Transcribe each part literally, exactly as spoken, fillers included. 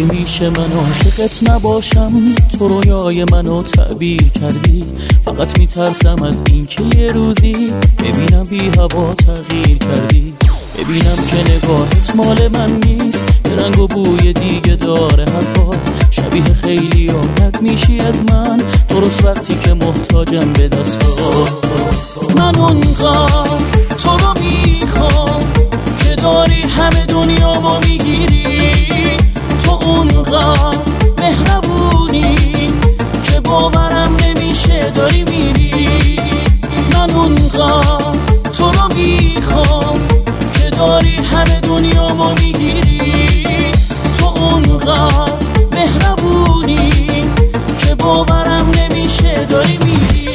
میشه من عاشقت نباشم، تو رویای منو تعبیر کردی. فقط میترسم از این که یه روزی ببینم بی هوا تغییر کردی، ببینم که نگاهت مال من نیست، یه رنگ و بوی دیگه داره حرفات، شبیه خیلی آمد میشی از من، درست وقتی که محتاجم به دستات. من اونقدر تو رو میخوام که داری همه دنیا ما میگیری، تو اونقدر مهربونی که باورم نمیشه داری میری. من اونقدر تو رو میخوام که داری همه دنیا ما میگیری، تو اونقدر مهربونی که باورم نمیشه داری میری.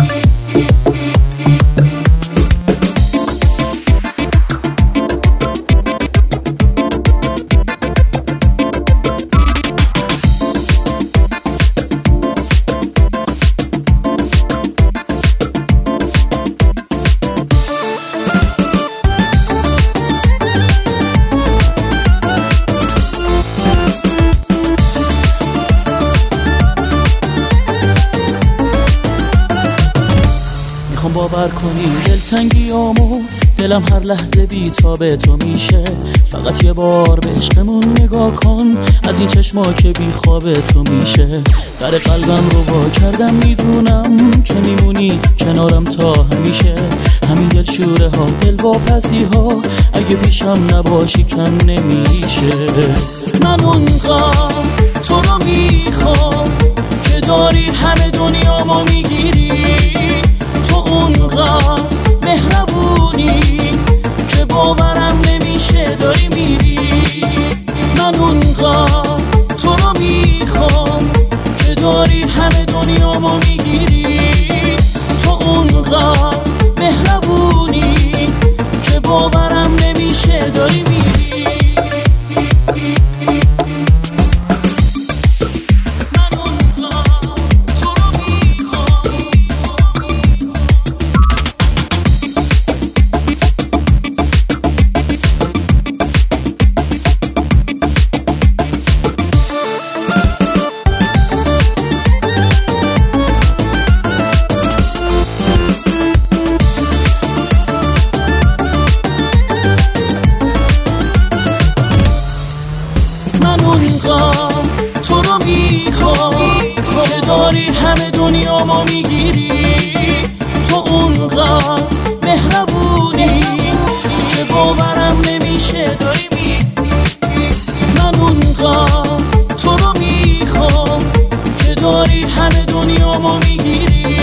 میخوام باور کنی دلتنگیامو، دلم هر لحظه بی‌تاب تو میشه. فقط یه بار به عشقمون نگاه کن، از این چشما که بی خواب تو میشه. در قلبم رو وا کردم، میدونم که میمونی کنارم تا همیشه. همین دل شوره ها، دل واپسی ها، اگه پیشم نباشی کم نمیشه. من اونقدر تو رو میخوام که داری همه دنیا ما میگیری، تو اونقدر مهربونی که باورم نمیشه داری میری. من اونقدر تو رو میخوام که داری همه دنیا ما میگیری، تو اونقدر مهربونی که باورم نمیشه داری میری. من اونقدر تو رو میخوام که داری همه دنیا ما میگیری، تو اونقدر مهربونی که باورم نمیشه داری میری. من اونقدر تو رو میخوام که داری همه دنیا ما میگیری،